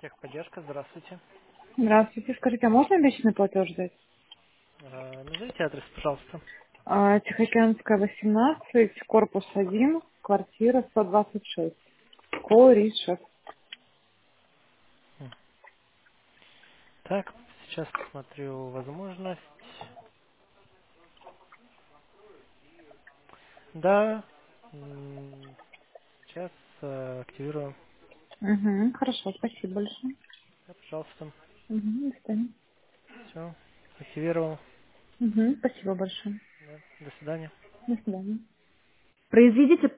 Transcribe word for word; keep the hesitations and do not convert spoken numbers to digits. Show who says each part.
Speaker 1: Техподдержка, здравствуйте.
Speaker 2: Здравствуйте. Скажите, а можно личный платеж дать?
Speaker 1: Э, Назовите адрес, пожалуйста.
Speaker 2: А, Тихоокеанская, восемнадцать, корпус один, квартира сто двадцать шесть. Коришев.
Speaker 1: М. Так, сейчас посмотрю возможность. Да, м, сейчас э, активирую.
Speaker 2: Угу, хорошо, спасибо большое.
Speaker 1: Да, пожалуйста.
Speaker 2: Угу, до свидания.
Speaker 1: Все, активировал.
Speaker 2: Угу, спасибо большое.
Speaker 1: Да, до свидания.
Speaker 2: До свидания. Произведите